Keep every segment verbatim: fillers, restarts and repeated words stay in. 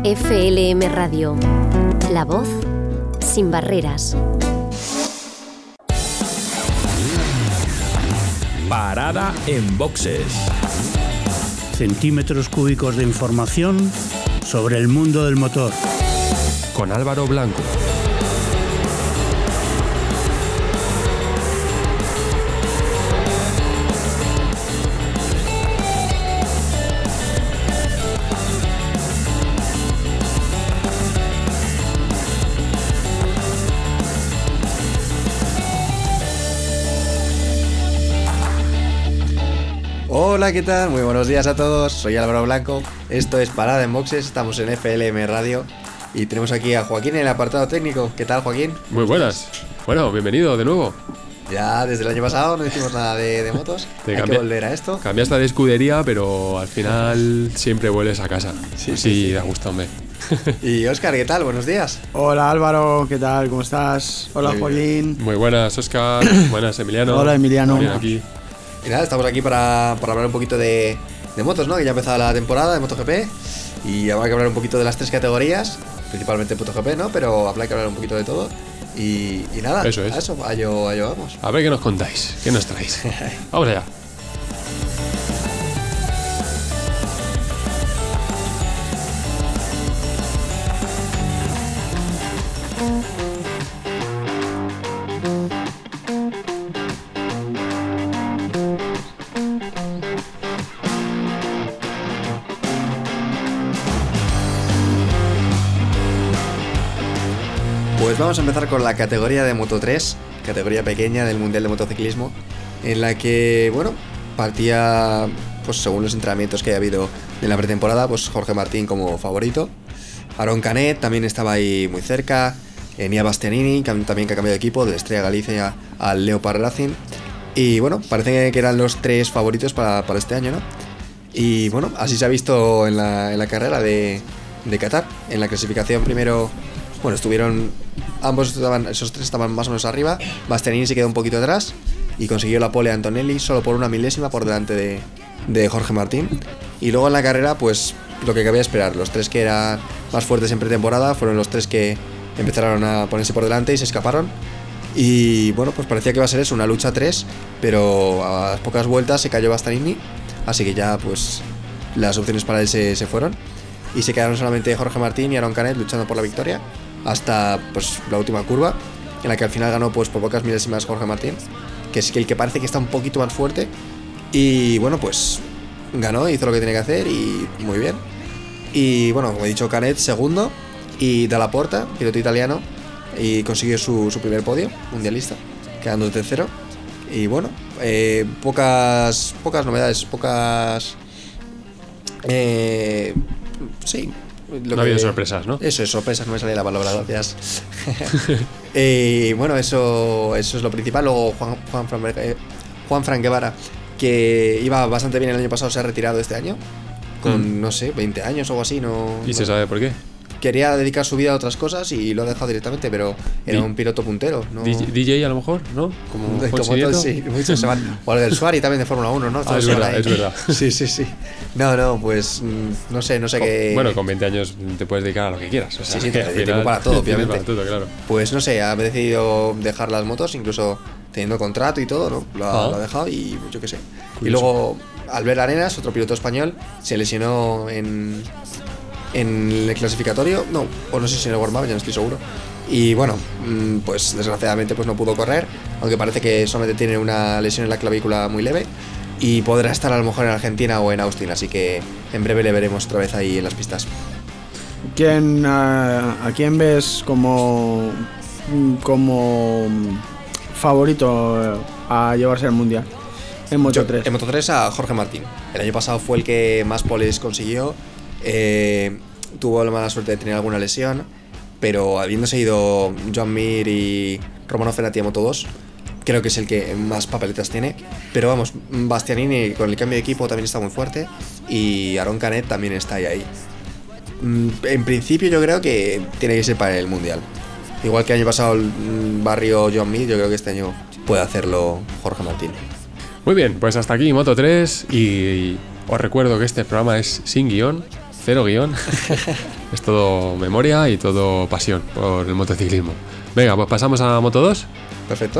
F L M Radio, la voz sin barreras. Parada en boxes. Centímetros cúbicos de información sobre el mundo del motor. Con Álvaro Blanco. Hola, ¿qué tal? Muy buenos días a todos, soy Álvaro Blanco, esto es Parada en Boxes, estamos en F L M Radio y tenemos aquí a Joaquín en el apartado técnico. ¿Qué tal, Joaquín? Muy buenas, bueno, bienvenido de nuevo. Ya desde el año pasado no hicimos nada de, de motos, Te hay cambi- que volver a esto. Cambiaste de escudería, pero al final siempre vuelves a casa. Sí, Sí, sí, sí. da gusto, hombre. Y Óscar, ¿qué tal? Buenos días. Hola Álvaro, ¿qué tal? ¿Cómo estás? Hola Muy Joaquín. Muy buenas, Óscar. Buenas, Emiliano. Hola, Emiliano. También aquí. Y nada, estamos aquí para, para hablar un poquito de, de motos, ¿no? Que ya ha empezado la temporada de MotoGP y habrá que hablar un poquito de las tres categorías, principalmente MotoGP, ¿no? Pero habrá que hablar un poquito de todo. Y, y nada, Eso es. a eso, a ello, a ello vamos. A ver qué nos contáis, qué nos traéis. Vamos allá. Pues vamos a empezar con la categoría de Moto tres, categoría pequeña del Mundial de Motociclismo, en la que, bueno, partía, pues según los entrenamientos que haya habido en la pretemporada, pues Jorge Martín como favorito. Aron Canet también estaba ahí muy cerca, Enea Bastianini, que también que ha cambiado de equipo, de la Estrella Galicia al Leopard Racing. Y bueno, parece que eran los tres favoritos para, para este año, ¿no? Y bueno, así se ha visto en la, en la carrera de, de Qatar. En la clasificación primero, bueno, estuvieron, ambos estaban, esos tres estaban más o menos arriba. Bastianini se quedó un poquito atrás y consiguió la pole Antonelli solo por una milésima por delante de, de Jorge Martín. Y luego en la carrera, pues lo que cabía esperar, los tres que eran más fuertes en pretemporada fueron los tres que empezaron a ponerse por delante y se escaparon. Y bueno, pues parecía que iba a ser eso, una lucha a tres, pero a las pocas vueltas se cayó Bastianini, así que ya pues las opciones para él se, se fueron y se quedaron solamente Jorge Martín y Aron Canet luchando por la victoria hasta pues la última curva, en la que al final ganó pues por pocas milésimas Jorge Martín, que es el que parece que está un poquito más fuerte. Y bueno, pues ganó, hizo lo que tenía que hacer y muy bien. Y bueno, como he dicho, Canet segundo y Dalla Porta, piloto italiano, y consiguió su, su primer podio mundialista, quedando tercero. Y bueno, eh, pocas pocas novedades, pocas eh, sí, lo No que, ha habido sorpresas, ¿no? Eso es, sorpresas, no me salía la palabra, gracias. Y bueno, eso, eso es lo principal. Luego Juan, Juan, Fran, eh, Juan Fran Guevara, que iba bastante bien el año pasado, se ha retirado este año con, Mm. no sé, veinte años o algo así. No, ¿Y no- se sabe por qué? Quería dedicar su vida a otras cosas y lo ha dejado directamente, pero era Di- un piloto puntero, ¿no? D J, D J a lo mejor, ¿no? Como De Fonsi motos, Nieto. sí, muchos se van. O el Suárez también de Fórmula uno, ¿no? Ah, Todos es se van verdad, ahí. es verdad. Sí, sí, sí. No, no, pues mm, no sé, no sé Con- qué. Bueno, con veinte años te puedes dedicar a lo que quieras. O sea, Sí, sí, que te- al tiempo final- para todo, tiempo obviamente. para todo, claro. Pues no sé, ha decidido dejar las motos, incluso teniendo contrato y todo, ¿no? Lo ha, Ah. lo ha dejado y yo qué sé. Y Curioso. luego Albert Arenas, otro piloto español, se lesionó en, en el clasificatorio, no, o no sé si en el warm-up, ya no estoy seguro. Y bueno, mm, pues desgraciadamente pues no pudo correr, aunque parece que solamente tiene una lesión en la clavícula muy leve y podrá estar a lo mejor en Argentina o en Austin, así que en breve le veremos otra vez ahí en las pistas. ¿Quién, a, ¿A quién ves como, como favorito a llevarse al mundial en Moto Yo- tres? En Moto tres a Jorge Martín. El año pasado fue el que más poles consiguió. Eh, tuvo la mala suerte de tener alguna lesión, pero habiéndose ido Joan Mir y Romano Fenati a Moto dos, creo que es el que más papeletas tiene. Pero vamos, Bastianini con el cambio de equipo también está muy fuerte y Aron Canet también está ahí. ahí. Mm, En principio yo creo que tiene que ser para el Mundial. Igual que el año pasado el mm, barrio Joan Mir, yo creo que este año puede hacerlo Jorge Martín. Muy bien, pues hasta aquí Moto tres y os recuerdo que este programa es sin guión cero guión. Es todo memoria y todo pasión por el motociclismo. Venga, pues pasamos a Moto dos. Perfecto.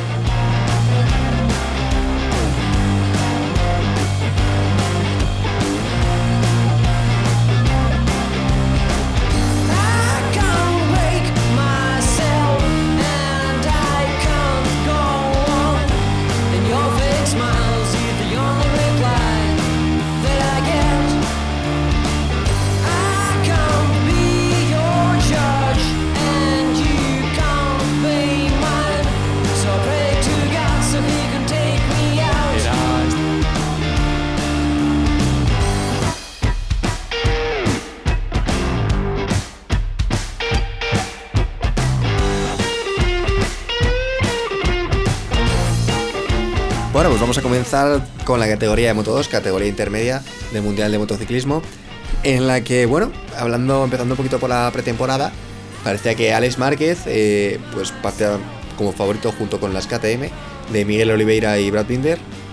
Bueno, pues vamos a comenzar con la categoría de Moto dos, categoría intermedia del Mundial de Motociclismo, en la que, bueno, hablando, empezando un poquito por la pretemporada, parecía que Alex Márquez eh, pues partía como favorito junto con las K T M de Miguel Oliveira y Brad Binder,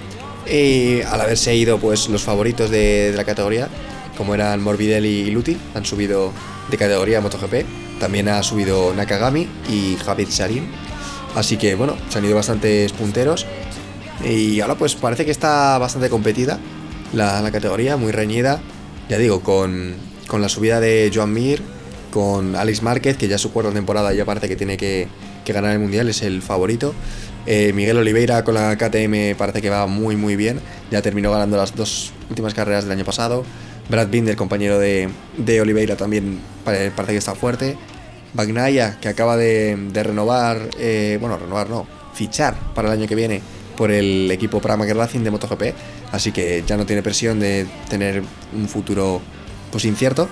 y al haberse ido pues los favoritos de, de la categoría, como eran Morbidelli y Luti, han subido de categoría a MotoGP. También ha subido Nakagami y Javid Sharin, así que bueno, se han ido bastantes punteros. Y ahora pues parece que está bastante competida la, la categoría, muy reñida, ya digo, con, con la subida de Joan Mir, con Alex Márquez, que ya su cuarta temporada ya parece que tiene que, que ganar el Mundial, es el favorito. eh, Miguel Oliveira con la K T M parece que va muy muy bien, ya terminó ganando las dos últimas carreras del año pasado. Brad Binder, compañero de, de Oliveira, también parece que está fuerte. Bagnaia, que acaba de, de renovar, eh, bueno, renovar no, fichar para el año que viene por el equipo Pramac Racing de MotoGP, así que ya no tiene presión de tener un futuro pues incierto.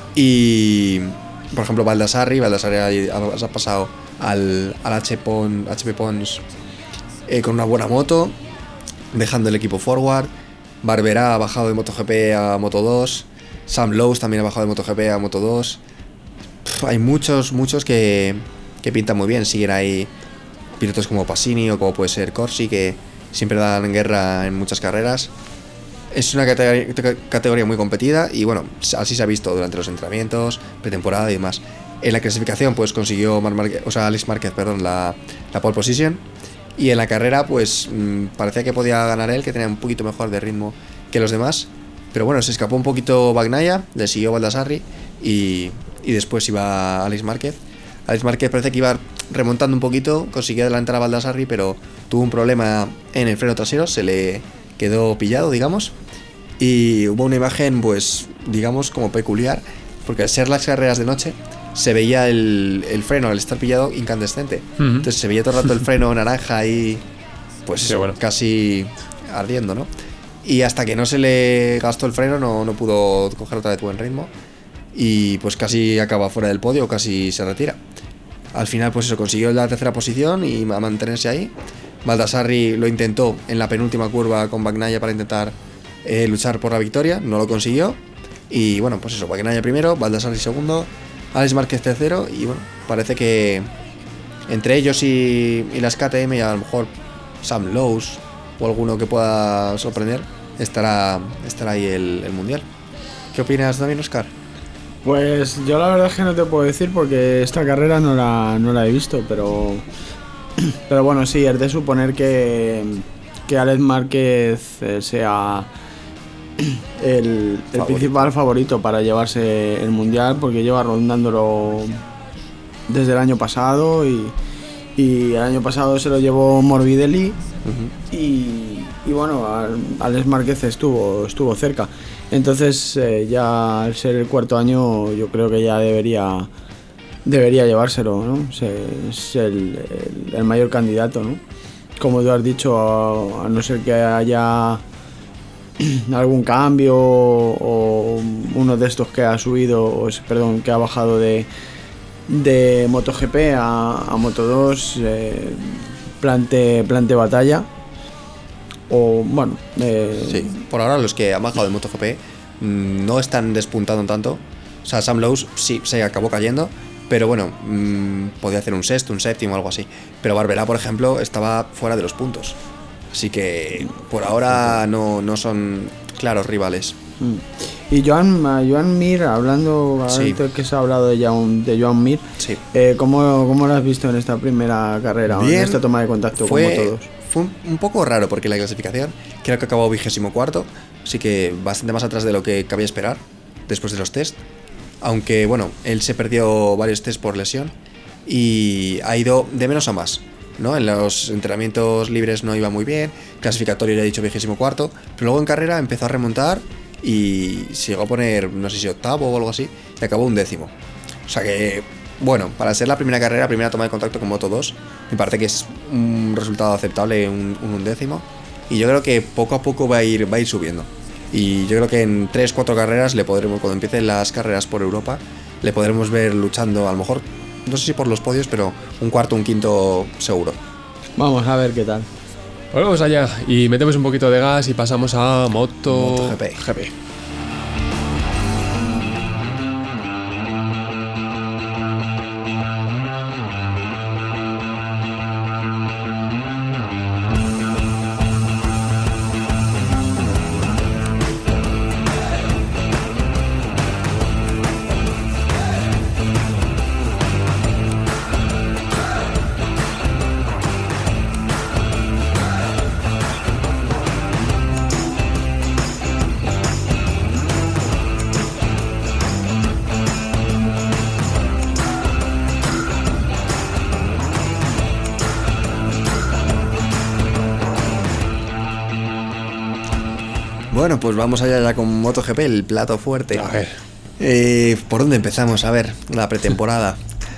Y por ejemplo Baldassarri, Baldassarri ha, ha pasado al, al H P Pons eh, con una buena moto, dejando el equipo Forward. Barberá ha bajado de MotoGP a Moto dos, Sam Lowes también ha bajado de MotoGP a Moto dos. Pff, hay muchos, muchos que, que pintan muy bien, siguen ahí pilotos como Passini o como puede ser Corsi, que siempre dan guerra en muchas carreras. Es una categoría, categoría muy competida y bueno, así se ha visto durante los entrenamientos, pretemporada y demás. En la clasificación pues consiguió Mar Márquez, o sea, Alex Márquez, perdón, la, la pole position, y en la carrera pues mmm, parecía que podía ganar él, que tenía un poquito mejor de ritmo que los demás, pero bueno, se escapó un poquito Bagnaia, le siguió Baldassarri y, y después iba Alex Márquez. Alex Márquez parece que iba remontando un poquito, consiguió adelantar a Baldassarri, pero tuvo un problema en el freno trasero, se le quedó pillado, digamos, y hubo una imagen, pues, digamos, como peculiar, porque al ser las carreras de noche, se veía el, el freno, al estar pillado, incandescente. Uh-huh. Entonces se veía todo el rato el freno naranja y, pues, sí, eso, bueno, casi ardiendo, ¿no? Y hasta que no se le gastó el freno, no, no pudo coger otra vez buen ritmo, y pues casi acaba fuera del podio, casi se retira. Al final pues eso, consiguió la tercera posición y a mantenerse ahí. Baldassarri lo intentó en la penúltima curva con Bagnaia para intentar eh, luchar por la victoria, no lo consiguió. Y bueno, pues eso, Bagnaia primero, Baldassarri segundo, Alex Márquez tercero, y bueno, parece que entre ellos y, y las K T M, y a lo mejor Sam Lowes o alguno que pueda sorprender, estará, estará ahí el, el Mundial. ¿Qué opinas también, Oscar? Pues yo la verdad es que no te puedo decir porque esta carrera no la, no la he visto, pero pero bueno, sí, es de suponer que, que Alex Márquez sea el, el principal favorito para llevarse el Mundial, porque lleva rondándolo desde el año pasado y, y el año pasado se lo llevó Morbidelli. Uh-huh. y, y bueno, Alex Márquez estuvo, estuvo cerca. Entonces eh, ya al ser el cuarto año yo creo que ya debería debería llevárselo, ¿no? Es, es el, el, el mayor candidato, ¿no? Como tú has dicho, a, a no ser que haya algún cambio o uno de estos que ha subido, o, perdón, que ha bajado de, de MotoGP a, a Moto dos, eh, plante, plante batalla. O bueno, eh... sí, por ahora los que han bajado de MotoGP mmm, no están despuntando tanto. O sea, Sam Lowes sí se acabó cayendo, pero bueno, mmm, podía hacer un sexto, un séptimo, algo así. Pero Barberá, por ejemplo, estaba fuera de los puntos. Así que por ahora no, no son claros rivales. Y Joan, Joan Mir, hablando, Sí. antes que se ha hablado de Joan, de Joan Mir, Sí. eh, ¿cómo, ¿cómo lo has visto en esta primera carrera, o en Bien. esta toma de contacto Fue, como todos? fue un, un poco raro porque la clasificación creo que acabó vigésimo cuarto, así que bastante más atrás de lo que cabía esperar después de los test. Aunque bueno, él se perdió varios test por lesión y ha ido de menos a más, ¿no? En los entrenamientos libres no iba muy bien, clasificatorio ya he dicho vigésimo cuarto, pero luego en carrera empezó a remontar y se llegó a poner, no sé si octavo o algo así, y acabó un décimo. O sea que, bueno, para ser la primera carrera, primera toma de contacto con Moto dos, me parece que es un resultado aceptable, un, un undécimo, y yo creo que poco a poco va a ir, va a ir subiendo. Y yo creo que en tres cuatro carreras le podremos, cuando empiecen las carreras por Europa, le podremos ver luchando, a lo mejor, no sé si por los podios, pero un cuarto, un quinto seguro. Vamos a ver qué tal. Bueno, vamos allá y metemos un poquito de gas y pasamos a Moto MotoGP. G P. Bueno, pues vamos allá ya con MotoGP, el plato fuerte. A ver. Eh, ¿Por dónde empezamos? A ver, la pretemporada.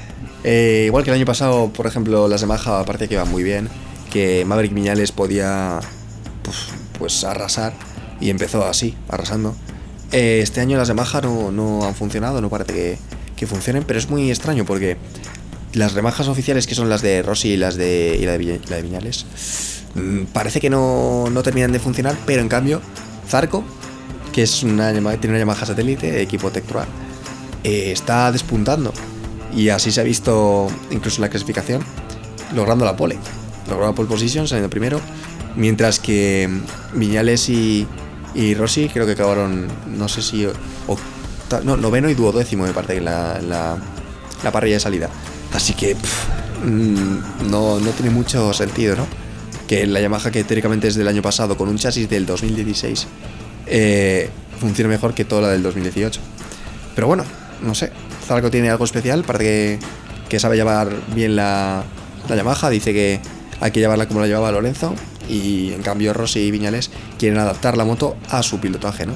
Eh, igual que el año pasado, por ejemplo, las Yamaha parecía que iban muy bien, que Maverick Viñales podía pues, pues arrasar, y empezó así, arrasando. Eh, este año las Yamaha no, no han funcionado, no parece que, que funcionen, pero es muy extraño porque las Yamahas oficiales, que son las de Rossi y las de, y la de, Vi- la de Viñales, mmm, parece que no, no terminan de funcionar, pero en cambio Zarco, que es una, Yamaha- tiene una Yamaha satélite, equipo Tectrual, eh, está despuntando. Y así se ha visto incluso en la clasificación, logrando la pole. Logró la pole position, saliendo primero. Mientras que Viñales y, y Rossi creo que acabaron, no sé si... octa- no, noveno y duodécimo me parece en la, en la, la parrilla de salida. Así que pff, mm, no, no tiene mucho sentido, ¿no? Que la Yamaha, que teóricamente es del año pasado, con un chasis del dos mil dieciséis, eh, funcione mejor que toda la del dos mil dieciocho. Pero bueno, no sé. Zarco tiene algo especial, parece que, que sabe llevar bien la, la Yamaha, dice que hay que llevarla como la llevaba Lorenzo, y en cambio Rossi y Viñales quieren adaptar la moto a su pilotaje, ¿no?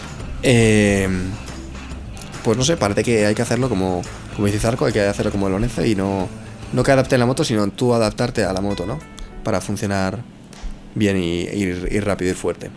Eh, pues no sé, parece que hay que hacerlo como, como dice Zarco, hay que hacerlo como Lorenzo, y no, no que adapte la moto, sino tú adaptarte a la moto, ¿no? Para funcionar bien y ir, ir rápido y fuerte.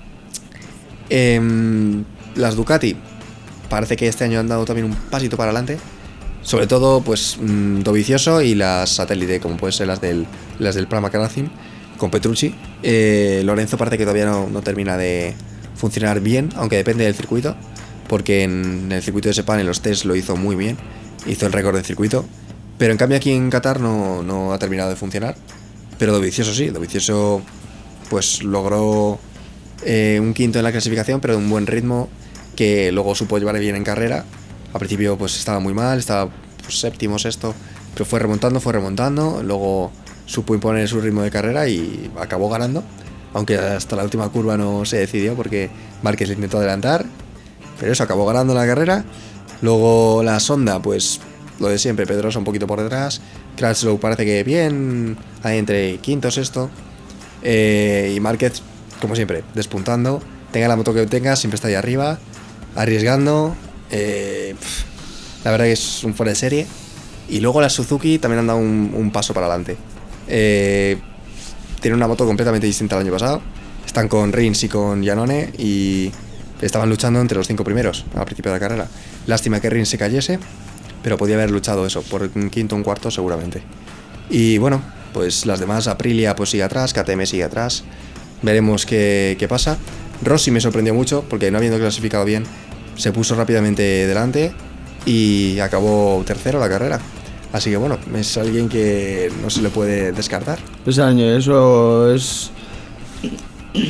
Eh, las Ducati parece que este año han dado también un pasito para adelante. Sobre todo, pues, mmm, Dovizioso y las satélite, como pueden ser las del, las del Pramac Racing, con Petrucci. Eh, Lorenzo parece que todavía no, no termina de funcionar bien, aunque depende del circuito, porque en el circuito de Sepang, en los test, lo hizo muy bien, hizo el récord del circuito. Pero en cambio aquí en Qatar no, no ha terminado de funcionar. Pero Dovizioso sí, Dovizioso pues logró eh, un quinto en la clasificación, pero de un buen ritmo, que luego supo llevar bien en carrera. Al principio pues estaba muy mal, estaba pues, séptimo, sexto, pero fue remontando, fue remontando, luego supo imponer su ritmo de carrera y acabó ganando, aunque hasta la última curva no se decidió porque Márquez le intentó adelantar, pero eso, acabó ganando la carrera. Luego la Sonda, pues lo de siempre, Pedrosa un poquito por detrás, Crutchlow parece que bien, ahí entre quinto, sexto, eh, y Márquez, como siempre, despuntando, tenga la moto que tenga, siempre está ahí arriba, arriesgando. Eh, pff, la verdad que es un fuera de serie. Y luego la Suzuki también han dado un, un paso para adelante. Eh, tienen una moto completamente distinta al año pasado. Están con Rins y con Iannone y estaban luchando entre los cinco primeros al principio de la carrera. Lástima que Rins se cayese, pero podía haber luchado eso por un quinto o un cuarto seguramente. Y bueno, pues las demás, Aprilia pues sigue atrás, K T M sigue atrás. Veremos qué, qué pasa. Rossi me sorprendió mucho porque, no habiendo clasificado bien, se puso rápidamente delante y acabó tercero la carrera. Así que bueno, es alguien que no se le puede descartar. Ese año, eso es...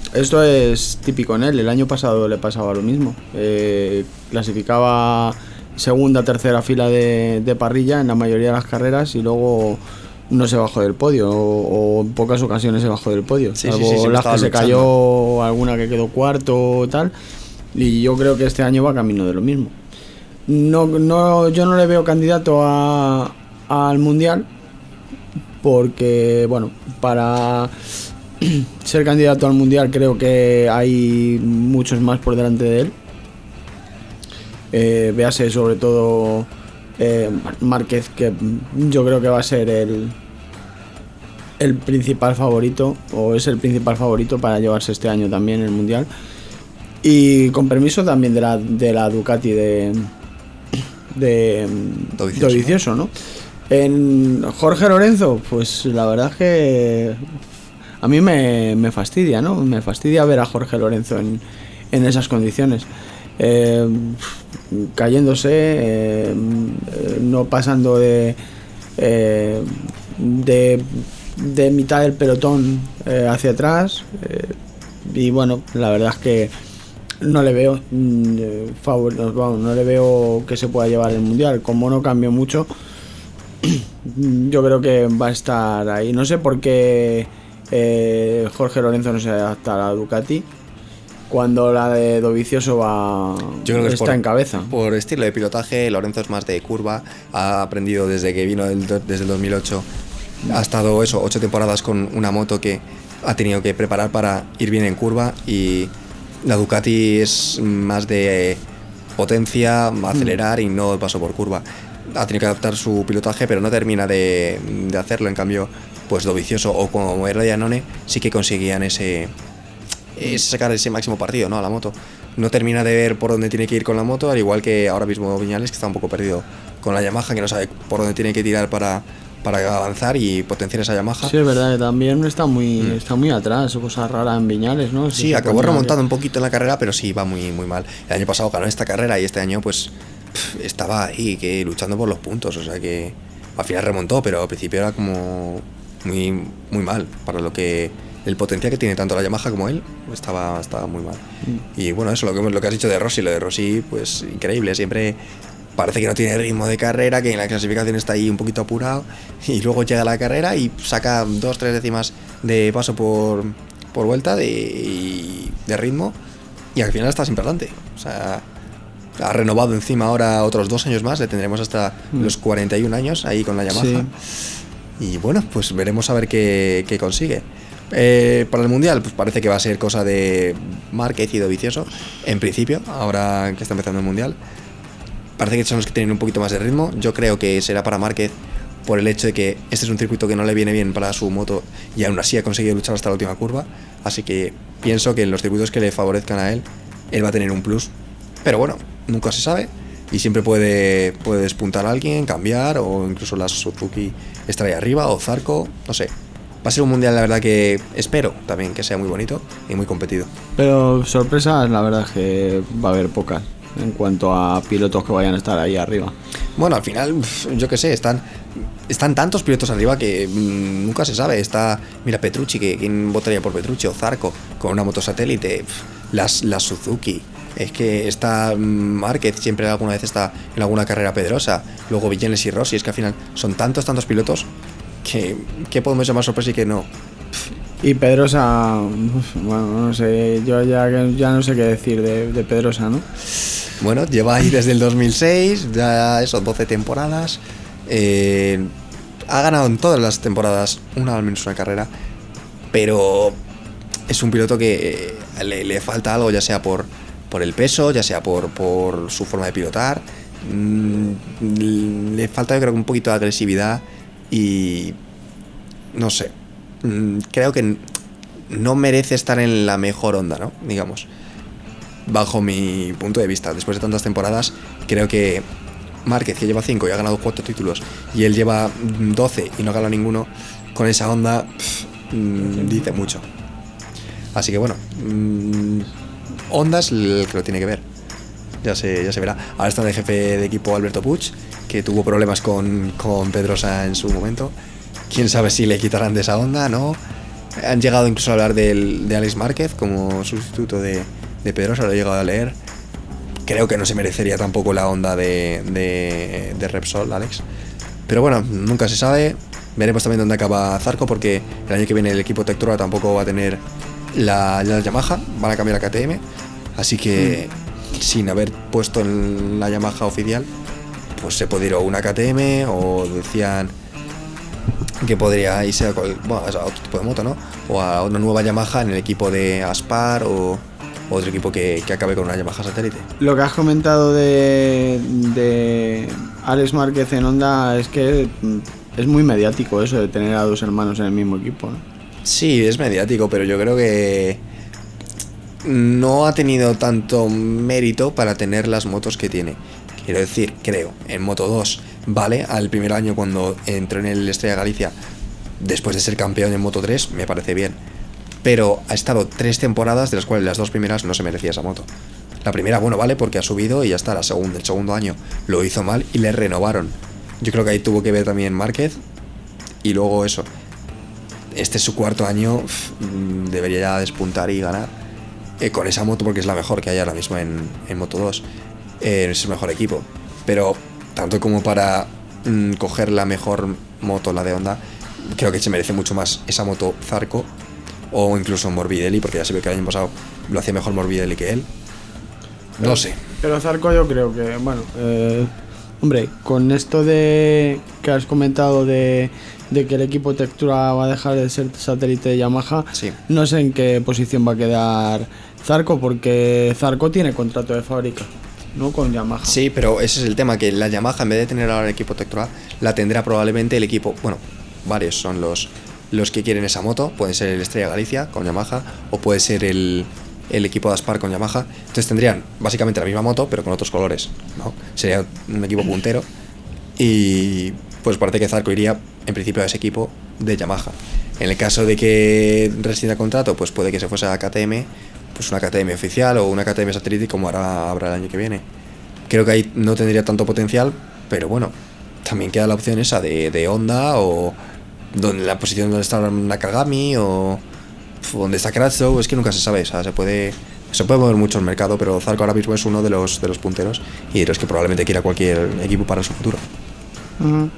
esto es típico en él. El año pasado le pasaba lo mismo. Eh, clasificaba segunda, tercera fila de, de parrilla en la mayoría de las carreras y luego no se bajó del podio, o, o en pocas ocasiones se bajó del podio. Sí, salvo sí, sí, sí, las que se luchando. cayó, alguna que quedó cuarto o tal. Y yo creo que este año va camino de lo mismo. No, no, yo no le veo candidato a, al Mundial porque, bueno, para ser candidato al Mundial creo que hay muchos más por delante de él. Eh, véase sobre todo eh, Márquez, que yo creo que va a ser el, el principal favorito, o es el principal favorito para llevarse este año también el Mundial. Y con permiso también de la, de la Ducati de, de Dovizioso, Dovizioso, ¿no? En Jorge Lorenzo, pues la verdad es que a mí me, me fastidia, ¿no? Me fastidia ver a Jorge Lorenzo en, en esas condiciones. Eh, cayéndose, eh, no pasando de, eh, de, de mitad del pelotón eh, hacia atrás. Eh, y bueno, la verdad es que no le veo mm, favor, vamos, no le veo que se pueda llevar el Mundial. Como no cambió mucho, yo creo que va a estar ahí. No sé por qué eh, Jorge Lorenzo no se adapta a la Ducati cuando la de Dovizioso va Yo creo que está es por, en cabeza. Por estilo de pilotaje, Lorenzo es más de curva, ha aprendido desde que vino del, desde el dos mil ocho, ha estado eso, ocho temporadas con una moto que ha tenido que preparar para ir bien en curva, y la Ducati es más de potencia, acelerar y no paso por curva. Ha tenido que adaptar su pilotaje, pero no termina de, de hacerlo. En cambio, pues Dovizioso o como era Iannone sí que conseguían ese, ese sacar ese máximo partido, ¿no?, a la moto. No termina de ver por dónde tiene que ir con la moto, al igual que ahora mismo Viñales, que está un poco perdido con la Yamaha, que no sabe por dónde tiene que tirar para, para avanzar y potenciar esa Yamaha. Sí, es verdad que también está muy, Mm. está muy atrás, cosa rara en Viñales, ¿no? Sí, Se acabó ponía- remontando un poquito en la carrera, pero sí, va muy, muy mal. El año pasado ganó esta carrera y este año pues pff, estaba ahí, que luchando por los puntos, o sea que al final remontó, pero al principio era como muy, muy mal para lo que el potencial que tiene tanto la Yamaha como él, estaba, estaba muy mal. Mm. Y bueno, eso, lo que, lo que has dicho de Rossi, lo de Rossi, pues increíble, siempre parece que no tiene ritmo de carrera, que en la clasificación está ahí un poquito apurado, y luego llega a la carrera y saca dos, tres décimas de paso por, por vuelta de, y de ritmo, y al final está siempre adelante. O sea, ha renovado encima ahora otros dos años más, le tendremos hasta Mm. los cuarenta y un años ahí con la Yamaha. Sí. Y bueno, pues veremos a ver qué, qué consigue. Eh, para el Mundial, pues parece que va a ser cosa de Márquez y Dovizioso, en principio, ahora que está empezando el Mundial. Parece que son los que tienen un poquito más de ritmo. Yo creo que será para Márquez por el hecho de que este es un circuito que no le viene bien para su moto y aún así ha conseguido luchar hasta la última curva. Así que pienso que en los circuitos que le favorezcan a él, él va a tener un plus. Pero bueno, nunca se sabe y siempre puede, puede despuntar a alguien, cambiar, o incluso la Suzuki estar ahí arriba, o Zarco, no sé. Va a ser un Mundial, la verdad, que espero también que sea muy bonito y muy competido. Pero sorpresas, la verdad es que va a haber pocas en cuanto a pilotos que vayan a estar ahí arriba. Bueno, al final, uf, yo qué sé, están están tantos pilotos arriba que mmm, nunca se sabe. Está, mira, Petrucci, que quién votaría por Petrucci, o Zarco con una moto satélite, uf, las, las Suzuki. Es que está mm, Márquez, siempre alguna vez está en alguna carrera pedrosa. Luego Viñales y Rossi, es que al final son tantos, tantos pilotos que, que podemos llamar sorpresa y que no. Y Pedrosa, uf, bueno, no sé, yo ya, ya no sé qué decir de, de Pedrosa, ¿no? Bueno, lleva ahí desde el dos mil seis, ya eso, doce temporadas. Eh, ha ganado en todas las temporadas una al menos una carrera, pero es un piloto que eh, le, le falta algo, ya sea por, por el peso, ya sea por, por su forma de pilotar. Mm, le falta, yo creo, un poquito de agresividad y no sé, mm, creo que no merece estar en la mejor onda, ¿no? Digamos. Bajo mi punto de vista, después de tantas temporadas, creo que Márquez, que lleva cinco y ha ganado cuatro títulos, y él lleva doce y no ha ganado ninguno, con esa onda pff, mmm, dice mucho. Así que bueno, mmm, Honda es el que lo tiene que ver. Ya se, ya se verá. Ahora está el jefe de equipo Alberto Puig, que tuvo problemas con, con Pedrosa en su momento. Quién sabe si le quitarán de esa onda, ¿no? Han llegado incluso a hablar del, de Alex Márquez como sustituto de, de Pedrosa, lo he llegado a leer. Creo que no se merecería tampoco la onda de, de, de Repsol, Alex. Pero bueno, nunca se sabe. Veremos también dónde acaba Zarco, porque el año que viene el equipo Tectura tampoco va a tener la, la Yamaha, van a cambiar a K T M. Así que mm. sin haber puesto en la Yamaha oficial, pues se puede ir a una K T M, o decían que podría irse a, cual, bueno, a otro tipo de moto, ¿no? O a una nueva Yamaha en el equipo de Aspar o otro equipo que, que acabe con una Yamaha satélite. Lo que has comentado de, de Alex Márquez en Honda es que es muy mediático eso de tener a dos hermanos en el mismo equipo, ¿no? Sí, es mediático, pero yo creo que no ha tenido tanto mérito para tener las motos que tiene. Quiero decir, creo, en Moto dos, vale, al primer año cuando entró en el Estrella Galicia, después de ser campeón en Moto tres, me parece bien. Pero ha estado tres temporadas, de las cuales las dos primeras no se merecía esa moto. La primera, bueno, vale, porque ha subido y ya está. La segunda, el segundo año lo hizo mal y le renovaron. Yo creo que ahí tuvo que ver también Márquez. Y luego eso, este es su cuarto año, pff, debería ya despuntar y ganar eh, con esa moto, porque es la mejor que hay ahora mismo en, en Moto dos. Eh, es el mejor equipo. Pero tanto como para mm, coger la mejor moto, la de Honda, creo que se merece mucho más esa moto Zarco, o incluso Morbidelli, porque ya se ve que el año pasado lo hacía mejor Morbidelli que él. No pero, sé. Pero Zarco yo creo que, bueno, eh, hombre, con esto de que has comentado de, de que el equipo Tectura va a dejar de ser satélite de Yamaha, sí. No sé en qué posición va a quedar Zarco, porque Zarco tiene contrato de fábrica, ¿no? Con Yamaha. Sí, pero ese es el tema, que la Yamaha, en vez de tener ahora el equipo Tectura, la tendrá probablemente el equipo, bueno, varios son los los que quieren esa moto. Puede ser el Estrella Galicia con Yamaha, o puede ser el, el equipo de Aspar con Yamaha. Entonces tendrían básicamente la misma moto, pero con otros colores, ¿no? Sería un equipo puntero. Y pues parece que Zarco iría en principio a ese equipo de Yamaha. En el caso de que rescinda contrato, pues puede que se fuese a K T M, pues una K T M oficial o una K T M satélite, como hará, habrá el año que viene. Creo que ahí no tendría tanto potencial, pero bueno, también queda la opción esa de, de Honda, o donde la posición donde está Nakagami, o donde está Kratzow. Es que nunca se sabe, o sea, se puede se puede mover mucho el mercado, pero Zarco ahora mismo es uno de los de los punteros y de los que probablemente quiera cualquier equipo para su futuro. Uh-huh.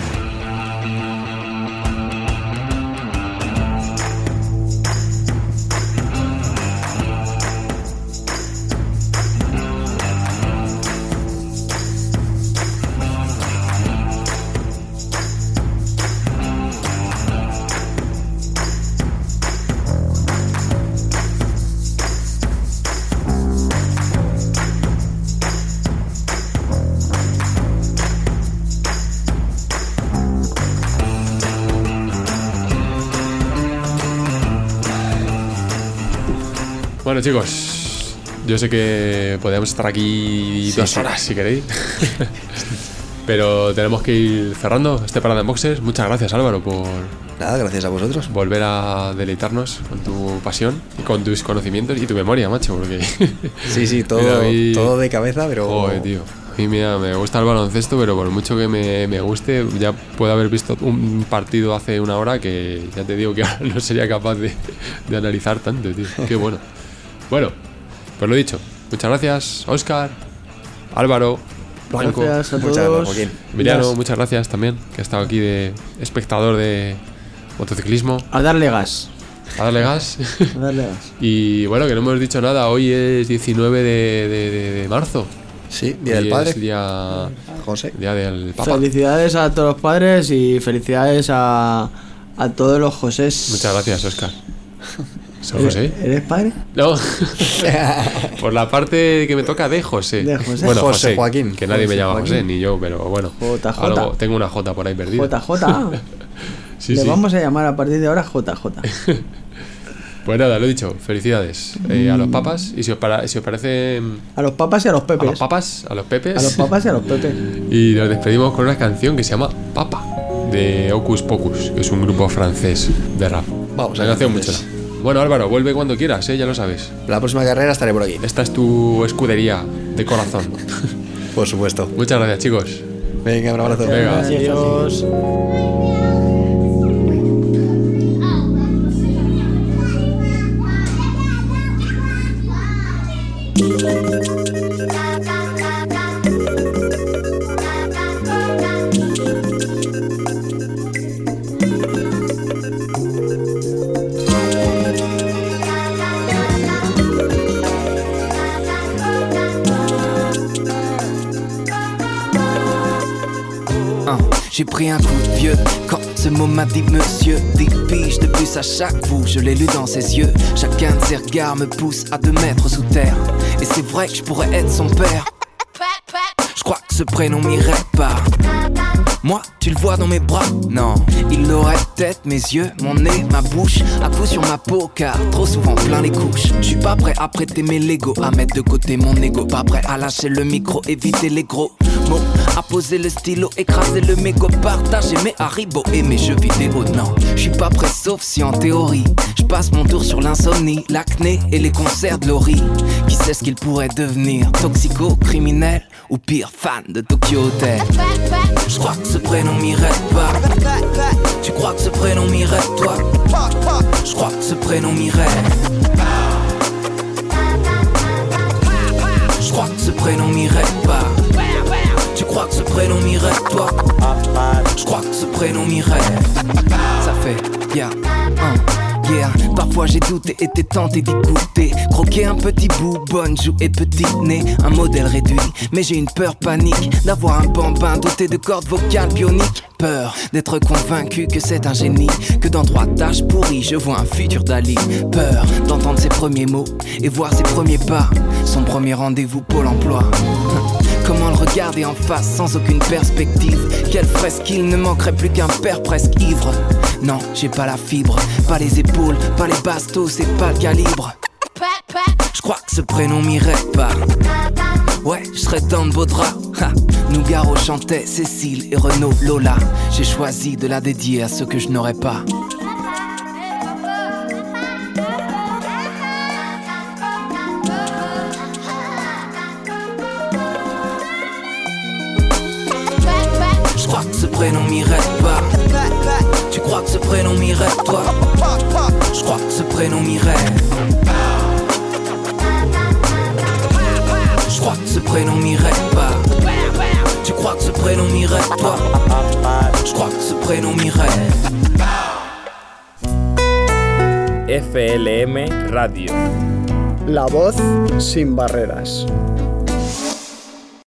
Bueno, chicos, yo sé que podemos estar aquí sí, dos sí. horas si queréis, pero tenemos que ir cerrando este Parada en Boxes. Muchas gracias, Álvaro, por nada, gracias a vosotros, volver a deleitarnos con tu pasión y con tus conocimientos y tu memoria, macho, porque sí, sí, todo, mí, todo de cabeza, pero joder, tío. A mí mira, me gusta el baloncesto, pero por mucho que me, me guste, ya puedo haber visto un partido hace una hora que ya te digo que ahora no sería capaz de, de analizar tanto, tío. Qué bueno. Bueno, pues lo dicho. Muchas gracias, Óscar, Álvaro, Blanco. Gracias a muchas todos. Gracias, Emiliano, gracias. Muchas gracias también, que ha estado aquí de espectador de motociclismo. A darle gas. A darle gas. A darle gas. Y bueno, que no hemos dicho nada. Hoy es diecinueve de, de, de, de marzo. Sí, Día Hoy del Padre. Es día, José. Día del Papa. Felicidades a todos los padres y felicidades a, a todos los Josés. Muchas gracias, Óscar. ¿Soy ¿Eres, José? ¿Eres padre? No. Por la parte que me toca de José. De José. Bueno, José, José Joaquín. Que nadie José me llama Joaquín. José, ni yo, pero bueno. J J. Algo, tengo una J por ahí perdida. J J. Sí, Le sí. vamos a llamar a partir de ahora J J. Pues nada, lo he dicho. Felicidades eh, a los papas. Y si os, para, si os parece. A los papas y a los A pepes. los papas, a los pepes. A los papas y a los pepes. Y nos despedimos con una canción que se llama Papa, de Hocus Pocus, que es un grupo francés de rap. Vamos, una canción muy chula. Bueno, Álvaro, vuelve cuando quieras, ¿eh? Ya lo sabes. La próxima carrera estaré por aquí. Esta es tu escudería de corazón. Por supuesto. Muchas gracias, chicos. Venga, un abrazo. Venga. Adiós. J'ai pris un coup de vieux quand ce mot m'a dit monsieur. Dix piges de plus à chaque coup, je l'ai lu dans ses yeux. Chacun de ses regards me pousse à deux mètres sous terre. Et c'est vrai que je pourrais être son père. Je crois que ce prénom m'irait pas. Moi, tu le vois dans mes bras? Non, il aurait peut-être mes yeux, mon nez, ma bouche, à coup sur ma peau, car trop souvent plein les couches. Je suis pas prêt à prêter mes Legos, à mettre de côté mon ego. Pas prêt à lâcher le micro, éviter les gros mots, à poser le stylo, écraser le mégot, partager mes haribots et mes jeux vidéo. Non, je suis pas prêt sauf si en théorie je passe mon tour sur l'insomnie, l'acné et les concerts de Laurie. Qui sait ce qu'il pourrait devenir? Toxico, criminel ou pire, fan de Tokyo Hotel. Je crois que ce prénom m'irait pas. Tu crois que ce prénom m'irait toi? Je crois que ce prénom m'irait. Je crois que ce prénom m'irait pas. Tu crois que ce prénom m'irait toi? Je crois que ce prénom m'irait. Ça fait yeah, uh, yeah. Parfois j'ai douté, été tenté d'y goûter. Croquer un petit bout, bonne joue et petit nez. Un modèle réduit, mais j'ai une peur panique d'avoir un bambin doté de cordes vocales bioniques. Peur d'être convaincu que c'est un génie, que dans trois tâches pourries je vois un futur Dali. Peur d'entendre ses premiers mots et voir ses premiers pas. Son premier rendez-vous Pôle emploi. Comment le regarder en face sans aucune perspective? Quelle fresque, il ne manquerait plus qu'un père presque ivre. Non, j'ai pas la fibre, pas les épaules, pas les bastos, c'est pas le calibre. Je crois que ce prénom m'irait pas. Ouais, je serais dans de beaux draps. Ha. Nougaro chantait Cécile et Renaud Lola. J'ai choisi de la dédier à ceux que je n'aurais pas. Je crois que ce prénom m'irait pas. Tu crois que ce prénom m'irait toi? Je crois que ce prénom m'irait. Je crois que ce prénom m'irait pas. Tu crois que ce prénom m'irait toi? Je crois que ce prénom m'irait. F L M Radio. La voz sin barreras.